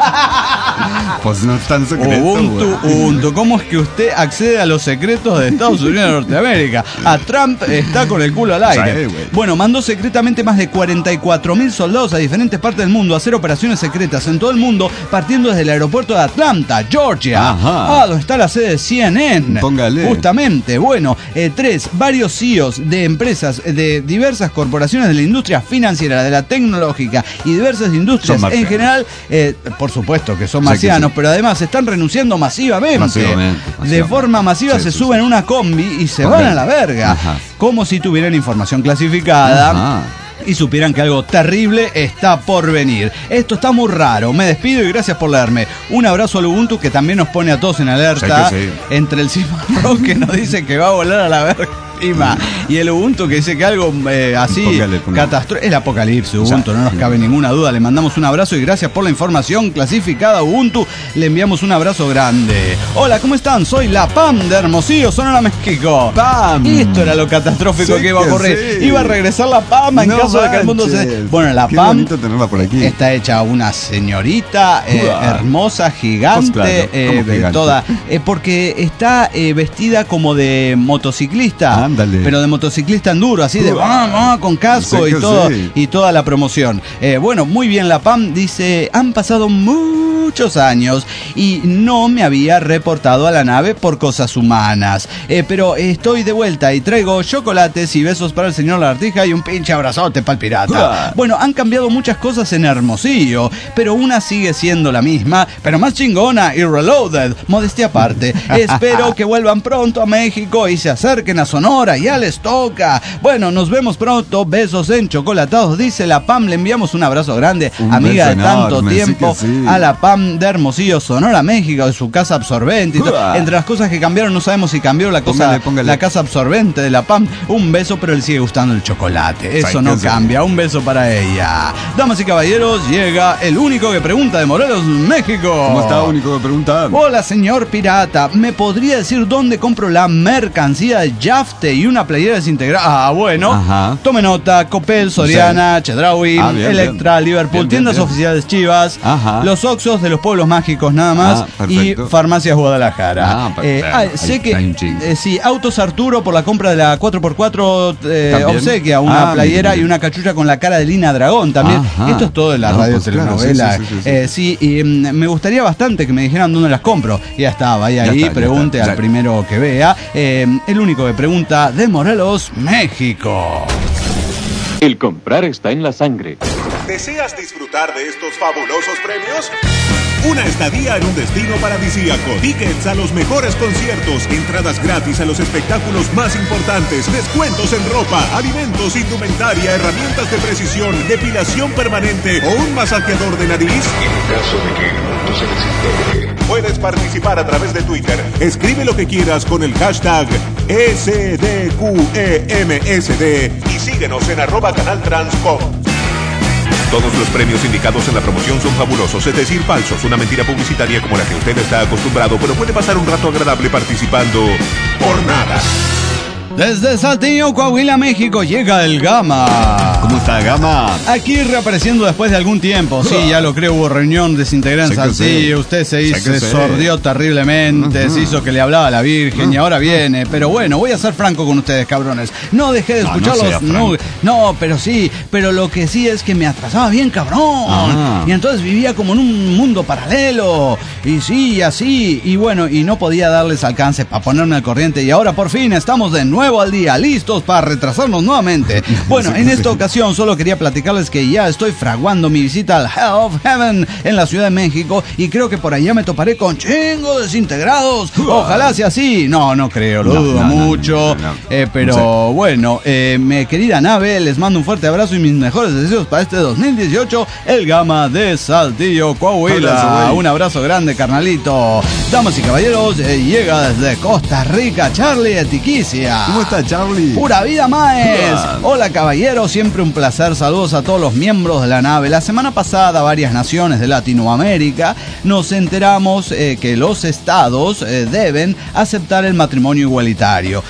Pues no es tan secreto. Ubuntu, güey. Ubuntu, ¿cómo es que usted accede a los secretos de Estados Unidos de Norteamérica? A Trump está con el culo al aire. Sí, güey. Bueno, mandó secretamente más de 44.000 soldados a diferentes partes del mundo a hacer operaciones secretas en todo el mundo, partiendo desde el aeropuerto de Atlanta, Georgia. Ajá. Donde está la sede de CNN. Póngale. Justamente. Bueno, 3, varios CEOs de empresas de diversas corporaciones de la industria financiera, de la tecnológica y diversas industrias Son en marcianos. general, por supuesto que son Sí que marcianos, sí. pero además están renunciando masivamente. De forma masiva Sí, se sí, suben sí. a una combi y se Ok. van a la verga. Ajá. Como si tuvieran información clasificada. Ajá. Y supieran que algo terrible está por venir. Esto está muy raro. Me despido y gracias por leerme. Un abrazo al Ubuntu, que también nos pone a todos en alerta. Sí que sí. Entre el cimarrón que nos dice que va a volar a la verga y el Ubuntu que dice que algo así Póngale. catastrófico. El apocalipsis, Ubuntu, no nos cabe ninguna duda. Le mandamos un abrazo y gracias por la información clasificada, Ubuntu. Le enviamos un abrazo grande. Hola, ¿cómo están? Soy la PAM de Hermosillo, Sonora, México. ¡Pam! Esto era lo catastrófico Sí que iba a que ocurrir. sí. Iba a regresar la PAM en No caso de que el mundo se... manches. Bueno, la Qué PAM bonito tenerla por aquí. está hecha una señorita Uah. hermosa, gigante, Pues claro, ¿cómo gigante? toda, porque está vestida como de motociclista, Ándale. pero de motociclista enduro, así de Uah. con casco Sí y que todo, sí. y toda la promoción. Bueno, muy bien, la PAM dice, han pasado muchos años y no me había reportado a la nave por cosas humanas, pero estoy de vuelta y traigo chocolates y besos para el señor Lagartija y un pinche abrazote para el pirata. Uah. Bueno, han cambiado muchas cosas en Hermosillo, pero una sigue siendo la misma, pero más chingona y reloaded. Modestia aparte. Espero que vuelvan pronto a México y se acerquen a Sonora. Ya les toca. Bueno, nos vemos pronto. Besos en chocolatados, dice la PAM. Le enviamos un abrazo grande, Un amiga de beso tanto enorme, sí tiempo, que sí. a la PAM PAM de Hermosillo, Sonora, México, de su casa absorbente y todo. Entre las cosas que cambiaron, no sabemos si cambió la cosa, Póngale. la casa absorbente de la PAM. Un beso, pero le sigue gustando el chocolate. Eso Ay, no qué cambia. Un beso para ella. Damas y caballeros, llega el único que pregunta de Morelos, México. ¿Cómo está, único que pregunta? Hola, señor pirata. ¿Me podría decir dónde compro la mercancía de Jafte y una playera desintegrada? Ah, bueno. Ajá. Tome nota. Copel, Soriana, Chedraui, Ah, bien, Electra, bien. Liverpool, Bien, tiendas bien. oficiales Chivas, Ajá. los Oxxos de los pueblos mágicos nada más y perfecto. Farmacias Guadalajara. Ah, perfecto. Sé Hay que un chingo. sí, Autos Arturo por la compra de la 4x4 ¿También? obsequia, una playera mire. y una cachucha con la cara de Lina Dragón también. Ajá. Esto es todo de la No, radio pues claro, telenovela. sí. Y me gustaría bastante que me dijeran dónde las compro. Ya está, vaya Ya ahí, está, ya pregunte está. al primero que vea. El único que pregunta de Morelos, México. El comprar está en la sangre. ¿Deseas disfrutar de estos fabulosos premios? Una estadía en un destino paradisíaco, tickets a los mejores conciertos, entradas gratis a los espectáculos más importantes, descuentos en ropa, alimentos, indumentaria, herramientas de precisión, depilación permanente o un masajeador de nariz. En caso de que el mundo se desintegre, puedes participar a través de Twitter. Escribe lo que quieras con el hashtag SDQEMSD y síguenos en @canaltranscom. Todos los premios indicados en la promoción son fabulosos, es decir, falsos, una mentira publicitaria como la que usted está acostumbrado, pero puede pasar un rato agradable participando por nada. Desde Saltillo, Coahuila, México, llega el Gama. ¿Cómo está, Gama? Aquí reapareciendo después de algún tiempo. Sí, ya lo creo, hubo reunión desintegrada en Sé que Saltillo. sí. Usted Sé que se sí. sordió terriblemente, se hizo que le hablaba a la Virgen y ahora viene. Pero bueno, voy a ser franco con ustedes, cabrones. No dejé de No, no escucharlos. sea franco. No, pero sí. Pero lo que sí es que me atrasaba bien, cabrón. Ajá. Y entonces vivía como en un mundo paralelo. Y sí, y así. Y bueno, y no podía darles alcance para ponerme al corriente. Y ahora por fin estamos de nuevo al día, listos para retrasarnos nuevamente. Bueno, en esta ocasión solo quería platicarles que ya estoy fraguando mi visita al Hell of Heaven en la Ciudad de México y creo que por allá me toparé con chingos desintegrados. Ojalá sea así. No creo, lo dudo mucho. Pero bueno, mi querida nave, les mando un fuerte abrazo y mis mejores deseos para este 2018, el Gama de Saltillo, Coahuila. Un abrazo grande, carnalito. Damas y caballeros, llega desde Costa Rica, Charlie Etiquicia. ¿Cómo está, Charlie? Pura vida, maes. Hola, caballero, siempre un placer. Saludos a todos los miembros de la nave. La semana pasada, varias naciones de Latinoamérica nos enteramos que los estados deben aceptar el matrimonio igualitario.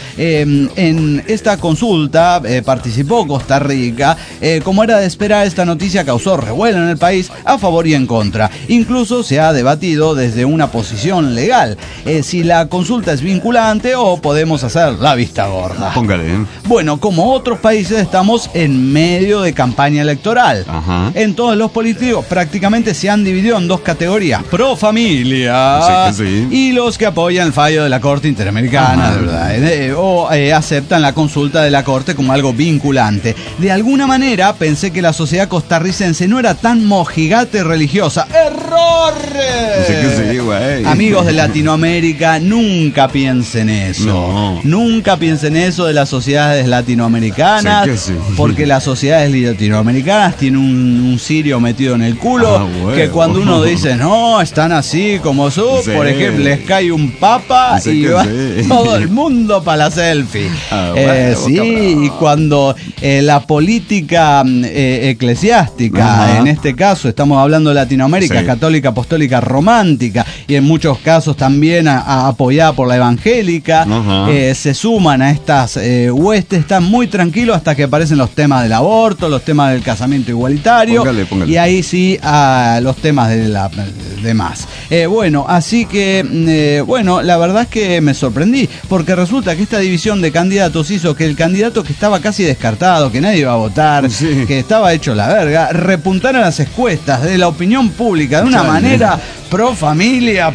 En esta consulta participó Costa Rica. Como era de esperar, esta noticia causó revuelo en el país a favor y en contra. Incluso se ha debatido desde una posición legal si la consulta es vinculante o podemos hacer la vista gorda. Póngale. Bueno, como otros países estamos en medio de campaña electoral. Ajá. Entonces los políticos prácticamente se han dividido en dos categorías: pro familia Sí, sí. y los que apoyan el fallo de la Corte Interamericana, Ajá. de verdad, o aceptan la consulta de la Corte como algo vinculante. De alguna manera pensé que la sociedad costarricense no era tan mojigate religiosa. ¡Error! Sé que sí, güey. Amigos de Latinoamérica, nunca piensen eso. No. Nunca piensen eso de las sociedades latinoamericanas. Sé que sí. Porque las sociedades latinoamericanas tienen un cirio metido en el culo. Ah, bueno. Que cuando uno dice, no, están así como Sí. por ejemplo, les cae un papa Sé y que va sí. todo el mundo para la selfie. Ah, bueno, Sí, cabrón. y cuando la política eclesiástica, Ajá. en este caso estamos hablando de Latinoamérica, Sí. católica, apostólica, romántica, y en muchos casos también apoyada por la evangélica, Ajá. se suman a estas huestes, están muy tranquilos hasta que aparecen los temas del aborto, los temas del casamiento igualitario, Póngale. y ahí sí los temas de la demás. Bueno, así que, bueno, la verdad es que me sorprendí, porque resulta que esta división de candidatos hizo que el candidato que estaba casi descartado, que nadie iba a votar, Sí. que estaba hecho la verga, repuntara las encuestas de la opinión pública de una Chale. manera pro familia,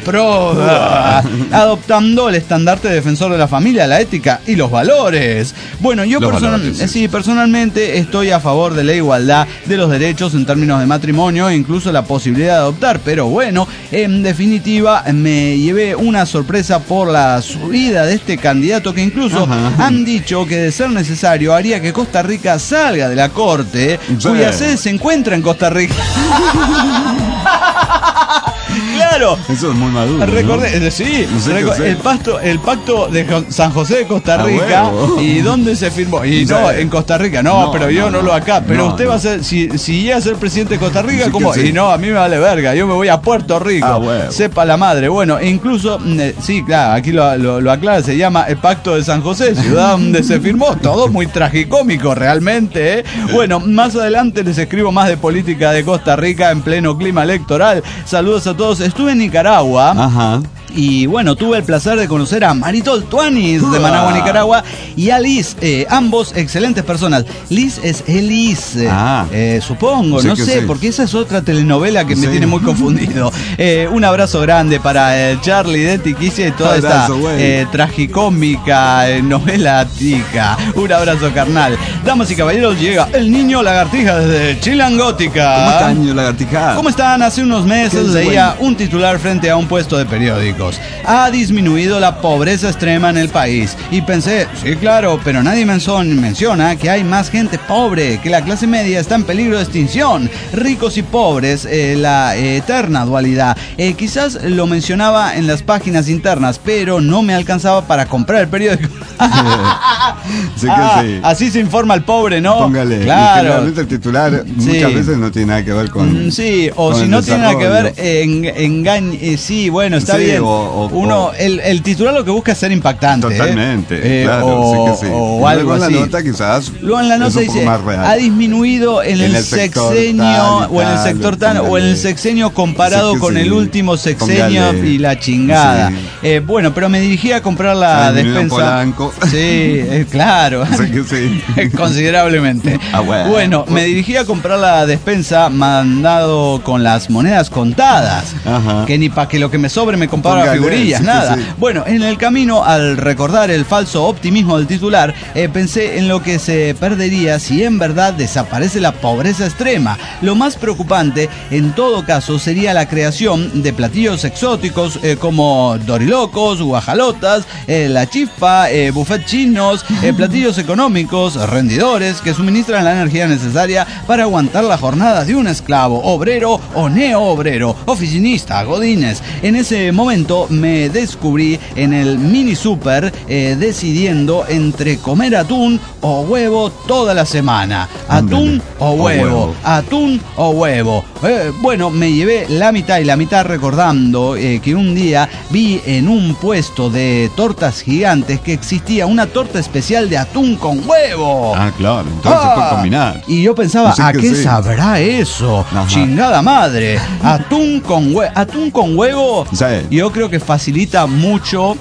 adoptando el estandarte defensor de la familia, la ética y los valores. Bueno, yo Los valores, sí. personalmente estoy a favor de la igualdad de los derechos en términos de matrimonio e incluso la posibilidad de adoptar, pero bueno, en definitiva me llevé una sorpresa por la subida de este candidato que incluso Ajá. han dicho que de ser necesario haría que Costa Rica salga de la corte, Sí. cuya sede se encuentra en Costa Rica. claro. Eso es muy maduro, Recordé, ¿no? sí, No sé qué hacer. el pacto de San José de Costa Rica. huevo. ¿Y dónde se firmó? Y no, en Costa Rica. No, pero yo no lo acá. Pero usted va a ser, si llega a ser presidente de Costa Rica, Sí, ¿cómo? sí. Y no, a mí me vale verga. Yo me voy a Puerto Rico. Huevo. Sepa la madre. Bueno, e incluso, sí, claro, aquí lo aclara, se llama el Pacto de San José, ciudad donde se firmó. Todo muy tragicómico, realmente, ¿eh? Bueno, más adelante les escribo más de política de Costa Rica en pleno clima electoral. Saludos a todos. Estuve en Nicaragua. Ajá. Y bueno, tuve el placer de conocer a Maritol Tuanis de Managua, Nicaragua, y a Liz, ambos excelentes personas. Liz es Elis, supongo, Sí, no que sé, sí. porque esa es otra telenovela que me Sí. tiene muy confundido. Un abrazo grande para Charlie de Tiquicia y toda Abrazo, esta güey. tragicómica novela tica. Un abrazo, carnal. Damas y caballeros, llega el niño lagartija desde Chilangótica. ¿Cómo está, niño lagartija? ¿Cómo están? Hace unos meses ¿Qué es, leía un titular frente a un puesto de periódicos. Ha disminuido la pobreza extrema en el país. Y pensé, sí, claro, pero nadie menciona que hay más gente pobre, que la clase media está en peligro de extinción. Ricos y pobres, la eterna dualidad. Quizás lo mencionaba en las páginas internas, pero no me alcanzaba para comprar el periódico. Sí que sí. Así se informa el pobre, ¿no? Póngale. Y Claro. generalmente el titular Sí. muchas veces no tiene nada que ver con. Sí, o con si el no tiene nada que ver, desarrollo. sí, bueno, está Sí, bien. o- El titular lo que busca es ser impactante. Totalmente, claro, o, sí que sí. o Y algo luego en así. la nota quizás Luego en la es nota un poco dice, más real. ha disminuido en el sector sexenio, tal y o en el tal, sector tal, o en el póngale. sexenio comparado Sí que con sí. el último sexenio Póngale. y la chingada. Sí. Bueno, pero me dirigí a comprar la Ha disminuido en despensa. Polanco. Sí, claro. Sí que sí. Considerablemente. Bueno, me dirigí a comprar la despensa mandado con las monedas contadas. Ajá. Que ni para que lo que me sobre me comprara Póngale, figurillas, sí que nada. sí. Bueno, en el camino, al recordar el falso optimismo del titular, pensé en lo que se perdería si en verdad desaparece la pobreza extrema. Lo más preocupante, en todo caso, sería la creación de platillos exóticos como dorilocos, guajalotas, la chispa, buffet chinos, platillos económicos, rendidores que suministran la energía necesaria para aguantar la jornada de un esclavo, obrero o neo-obrero, oficinista, godines. En ese momento me descubrí en el mini super decidiendo entre comer atún o huevo toda la semana. Atún o huevo, atún o huevo. Bueno, me llevé la mitad y la mitad recordando que un día vi en un puesto de tortas gigantes que existía una torta especial de atún con huevo. Ah, claro, entonces se puede combinar. Y yo pensaba, Así ¿a que qué sí. sabrá eso? Ajá. Chingada madre. Atún con huevo. Sí. Yo creo que facilita mucho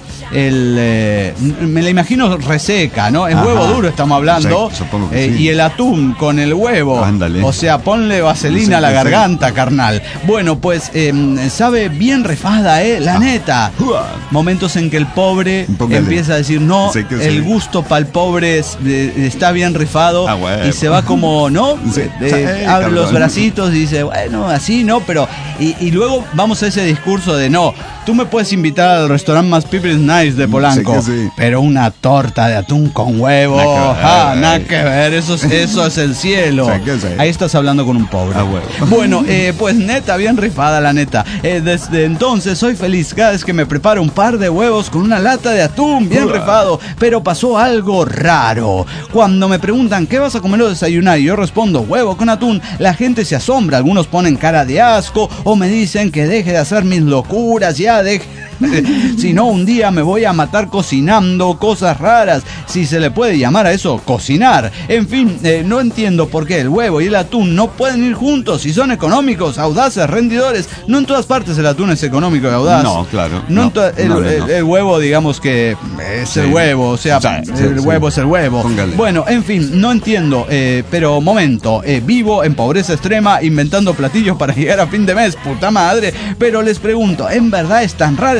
me la imagino reseca, ¿no? Es Ajá. huevo duro, estamos hablando. Sí, supongo que sí. Y el atún con el huevo. Ándale. O sea, ponle vaselina Sí, a la sí. garganta, carnal. Bueno, pues sabe bien refada, la neta. Momentos en que el pobre Póngale. empieza a decir, no, Sí que sí. el gusto para el pobre está bien rifado. Ah, bueno. Y se va como, ¿no? Sí. Abre los Cabrón. bracitos y dice, bueno, así, ¿no? Pero, y luego vamos a ese discurso de, no, tú me puedes invitar al restaurante más People's Nice de Polanco, Sí que sí. pero una torta de atún con huevo, nada que ver, eso es el cielo. Sí que sí. Ahí estás hablando con un pobre. Ah, huevo. Bueno, pues neta, bien rifada la neta. Desde entonces soy feliz cada vez que me preparo un par de huevos con una lata de atún bien rifado, pero pasó algo raro. Cuando me preguntan qué vas a comer o desayunar y yo respondo huevo con atún, la gente se asombra, algunos ponen cara de asco o me dicen que deje de hacer mis locuras, ya deje. Si no, un día me voy a matar cocinando cosas raras, si se le puede llamar a eso cocinar. En fin, no entiendo por qué el huevo y el atún no pueden ir juntos si son económicos, audaces, rendidores. No en todas partes el atún es económico y audaz. No, claro. No, No, no. el huevo, digamos que es el huevo, o sea, el huevo es el huevo. Póngale. Bueno, en fin, no entiendo, pero momento, vivo en pobreza extrema inventando platillos para llegar a fin de mes, puta madre. Pero les pregunto, ¿en verdad es tan rara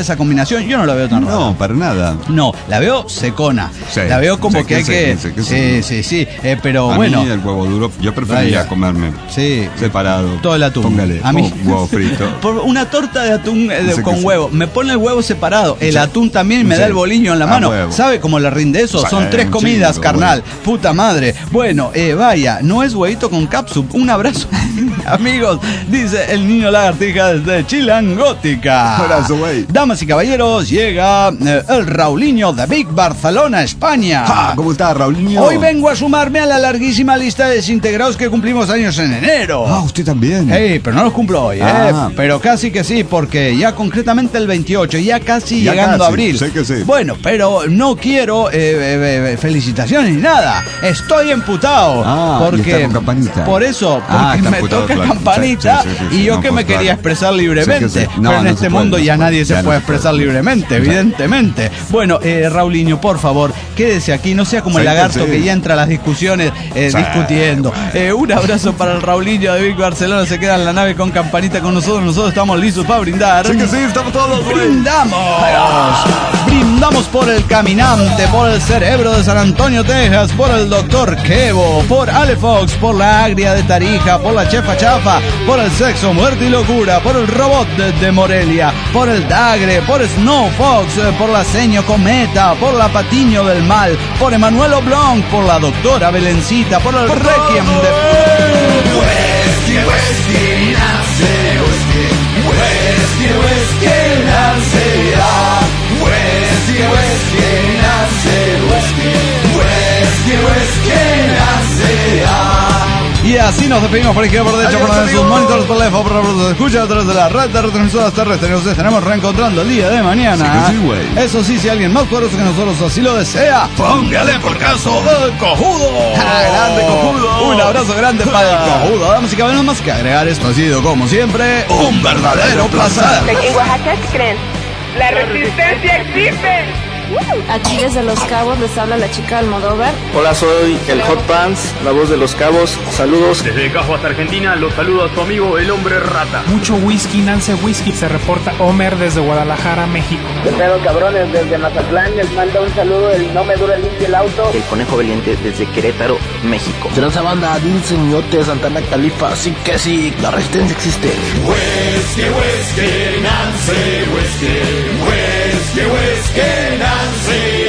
esa combinación, yo no la veo tan rara. No, para nada. No, la veo secona. Sí, la veo como sí, que hay que... Sí, pero a bueno. mí el huevo duro, yo preferiría Vaya. comerme separado. Todo el atún. Póngale, a mí, huevo frito. Por una torta de atún Sí, con que sí. huevo. Me pone el huevo separado. El Sí. atún también me Sí. da el boliño en la A mano. huevo. ¿Sabe cómo le rinde eso? Sí, Son 3 un comidas, chingo, carnal. Puta madre. Bueno, vaya, no es huevito con cápsula. Un abrazo, amigos. Dice el niño lagartija desde Chilangótica. Abrazo, güey. Damas y caballeros, llega el Raulinho de Big Barcelona, España. ¿Cómo está, Raulinho? Hoy vengo a sumarme a la larguísima lista de desintegrados que cumplimos años en enero. Usted también. Pero no los cumplo hoy, pero casi que sí, porque ya concretamente el 28, ya casi Ya llegando a casi, abril. sé que sí. Bueno, pero no quiero felicitaciones ni nada. Estoy emputado. Y Porque está con campanita. por eso, porque Está me emputado, toca claro. campanita Sí, y yo no, que pues, me quería claro. expresar libremente. Sí que sí. No, pero en no este se puede, mundo no ya se puede. nadie se Ya no puede se puede. expresar libremente, evidentemente. Bueno, Raulinho, por favor, quédese aquí, no sea como el Sí que lagarto sí. que ya entra a las discusiones discutiendo. Un abrazo para el Raulinho de Big Barcelona, se queda en la nave con campanita con nosotros estamos listos para brindar. Sí que sí, estamos todos, güey. Brindamos por el caminante, por el cerebro de San Antonio, Texas, por el doctor Kevo, por Ale Fox, por la agria de Tarija, por la chefa chafa, por el sexo, muerte y locura, por el robot de Morelia, por el Dagre, por Snow Fox, por la seño Cometa, por la Patiño del Mal, por Emanuel Oblong, por la doctora Belencita, por el Requiem de... Y así nos despedimos por izquierda, por derecha, por la de sus monitores, por left, por la escucha a través de la red de retransmisoras terrestres. Nos estaremos reencontrando el día de mañana. Sí, güey. Eso sí, si alguien más poderoso que nosotros así lo desea, póngale por caso el cojudo. Grande cojudo. Un abrazo grande para el cojudo. Damas y caballeros, más que agregar, esto ha sido como siempre un verdadero placer. En Oaxaca, ¿qué creen? ¡La resistencia existe! Aquí desde Los Cabos les habla la chica Almodóvar. Hola, soy el Hot Pants, la voz de Los Cabos. Saludos. Desde Cajo hasta Argentina, los saludo a su amigo el Hombre Rata. Mucho whisky, Nance Whisky, se reporta Homer desde Guadalajara, México. ¿Qué pedo, cabrones? Desde Mazatlán les manda un saludo el No Me Dura Limpio el Auto. El Conejo Valiente desde Querétaro, México. Transa banda, Dinseñote, Santana Califa, así que sí, la resistencia existe. Whisky, whisky, Nancy, whisky, whisky, whisky, Nancy.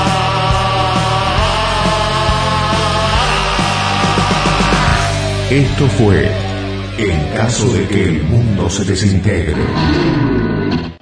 Esto fue En caso de que el mundo se desintegre.